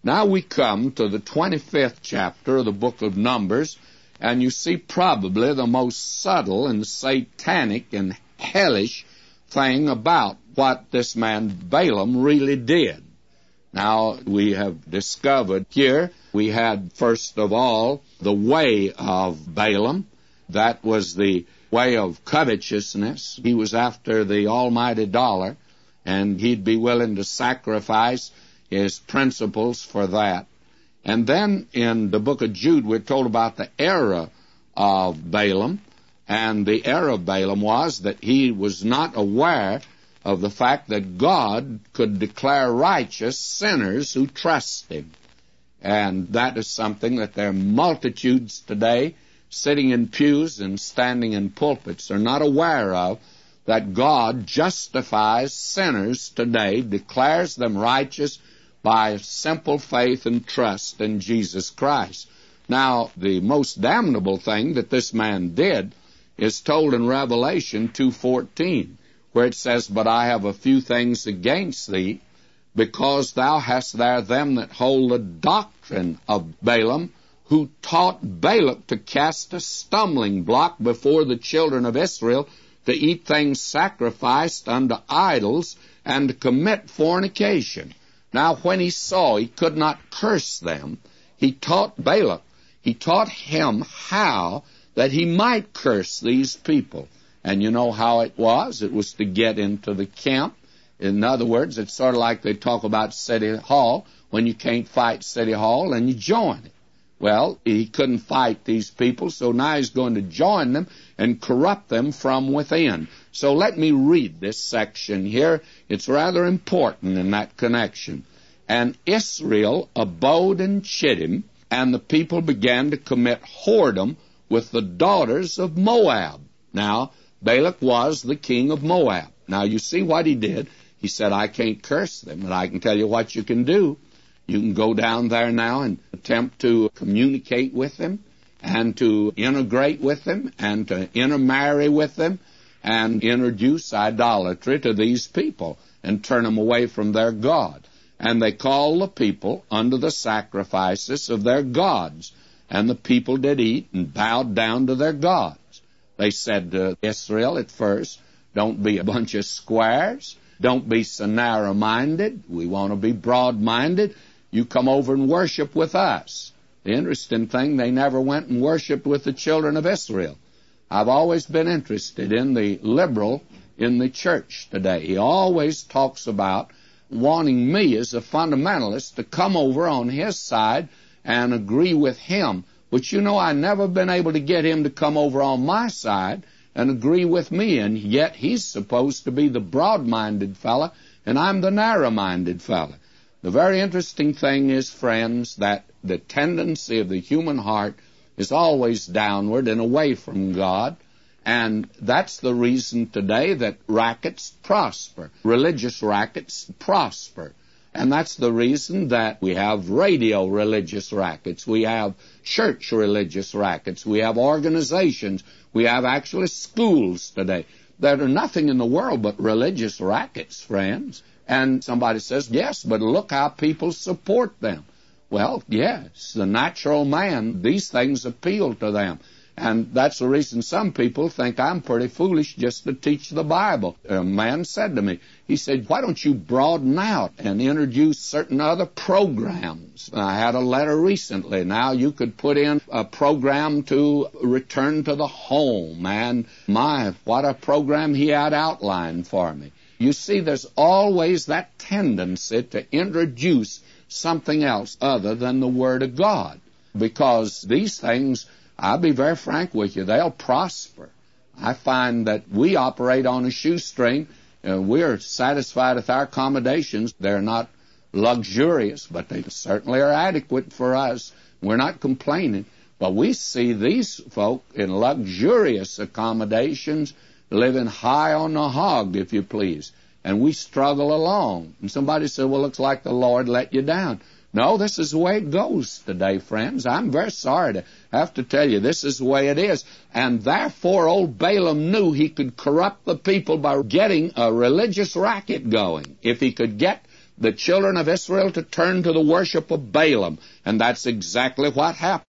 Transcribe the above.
Now we come to the 25th chapter of the book of Numbers, and you see probably the most subtle and satanic and hellish thing about what this man Balaam really did. Now, we have discovered here, we had first of all the way of Balaam. That was the way of covetousness. He was after the almighty dollar, and he'd be willing to sacrifice his principles for that. And then in the book of Jude, we're told about the error of Balaam. And the error of Balaam was that he was not aware of the fact that God could declare righteous sinners who trust him. And that is something that there are multitudes today sitting in pews and standing in pulpits are not aware of, that God justifies sinners today, declares them righteous by simple faith and trust in Jesus Christ. Now, the most damnable thing that this man did is told in Revelation 2:14, where it says, "But I have a few things against thee, because thou hast there them that hold the doctrine of Balaam, who taught Balak to cast a stumbling block before the children of Israel, to eat things sacrificed unto idols, and to commit fornication." Now, when he saw he could not curse them, he taught Balak. He taught him how that he might curse these people. And you know how it was? It was to get into the camp. In other words, it's sort of like they talk about City Hall. When you can't fight City Hall, then you join it. Well, he couldn't fight these people, so now he's going to join them and corrupt them from within. So let me read this section here. It's rather important in that connection. "And Israel abode in Chittim, and the people began to commit whoredom with the daughters of Moab." Now, Balak was the king of Moab. Now, you see what he did. He said, "I can't curse them, but I can tell you what you can do. You can go down there now and attempt to communicate with them and to integrate with them and to intermarry with them and introduce idolatry to these people and turn them away from their God." And they called the people unto the sacrifices of their gods. And the people did eat and bowed down to their gods. They said to Israel at first, "Don't be a bunch of squares. Don't be so narrow-minded. We want to be broad-minded. You come over and worship with us." The interesting thing, they never went and worshiped with the children of Israel. I've always been interested in the liberal in the church today. He always talks about wanting me as a fundamentalist to come over on his side and agree with him. But you know, I've never been able to get him to come over on my side and agree with me, and yet he's supposed to be the broad-minded fella, and I'm the narrow-minded fella. The very interesting thing is, friends, that the tendency of the human heart is always downward and away from God, and that's the reason today that rackets prosper, religious rackets prosper. And that's the reason that we have radio religious rackets, we have church religious rackets, we have organizations, we have actually schools today that are nothing in the world but religious rackets, friends. And somebody says, "Yes, but look how people support them." Well, yes, the natural man, these things appeal to them. And that's the reason some people think I'm pretty foolish just to teach the Bible. A man said to me, he said, "Why don't you broaden out and introduce certain other programs?" I had a letter recently. Now you could put in a program to return to the home. And my, what a program he had outlined for me. You see, there's always that tendency to introduce something else other than the Word of God. Because these things, I'll be very frank with you, they'll prosper. I find that we operate on a shoestring, and we're satisfied with our accommodations. They're not luxurious, but they certainly are adequate for us. We're not complaining. But we see these folk in luxurious accommodations living high on the hog, if you please. And we struggle along. And somebody said, "Well, looks like the Lord let you down." No, this is the way it goes today, friends. I'm very sorry to have to tell you, this is the way it is. And therefore, old Balaam knew he could corrupt the people by getting a religious racket going. If he could get the children of Israel to turn to the worship of Balaam. And that's exactly what happened.